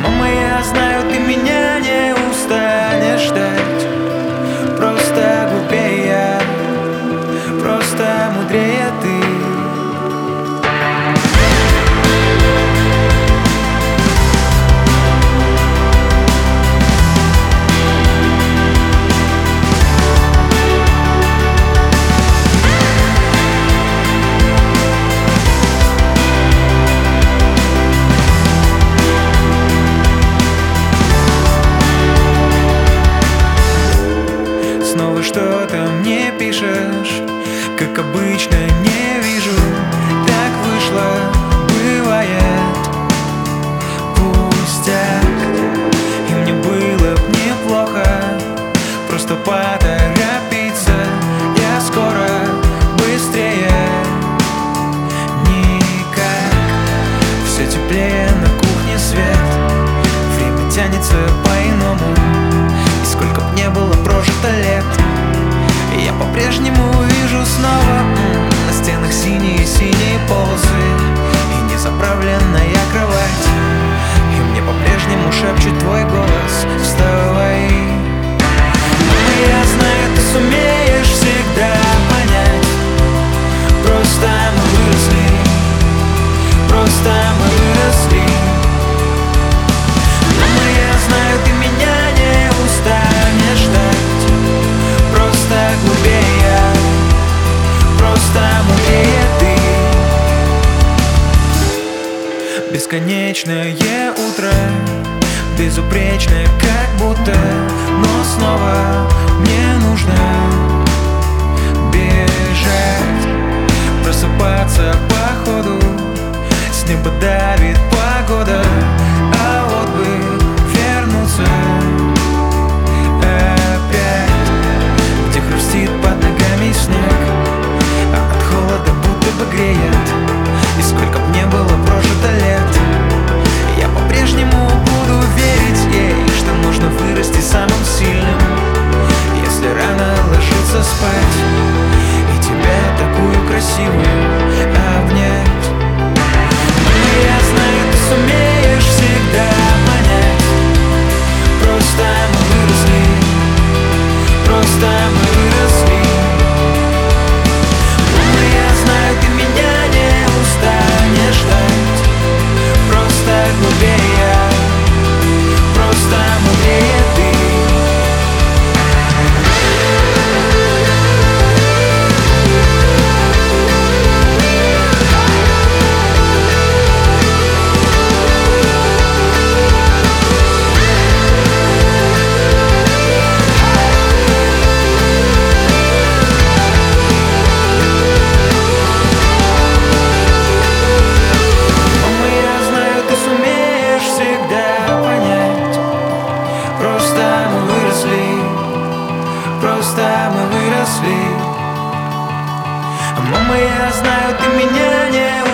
Мама, я знаю, ты меня не устанешь ждать. Просто глупее я, просто мудрее ты. Снова что-то мне пишешь, как обычно не вижу. Так вышло, бывает, пустяк. И мне было б неплохо просто поторопиться. Я скоро, быстрее, никак. Все теплее на кухне свет, время тянется по-иному. И сколько б не было прожито лет, я по-прежнему вижу снова на стенах синие полосы и незаправленная кровать. И мне по-прежнему шепчет твой голос: вставай. Мама, я знаю, ты сумеешь всегда понять. Просто мы выросли, просто мы выросли. Мама, я знаю, ты меня не устанешь ждать. Просто глупее я, просто мудрее ты. Бесконечное утро, безупречное как будто, но снова мне нужно бежать, просыпаться по ходу. С неба давит погода, а вот бы вернуться опять, где хрустит под ногами снег, а от холода будто бы греет. И сколько б не было прожито лет, я по-прежнему буду верить ей, что можно вырасти самым сильным, если рано ложиться спать и тебя такую красивую обнять. Я знаю, ты сумеешь всегда понять. Просто мы выросли, просто мы выросли. Мама, я знаю, ты меня не устанешь ждать. Просто глупее я, просто мудрее ты. Просто мы выросли. Мама, я знаю, ты меня не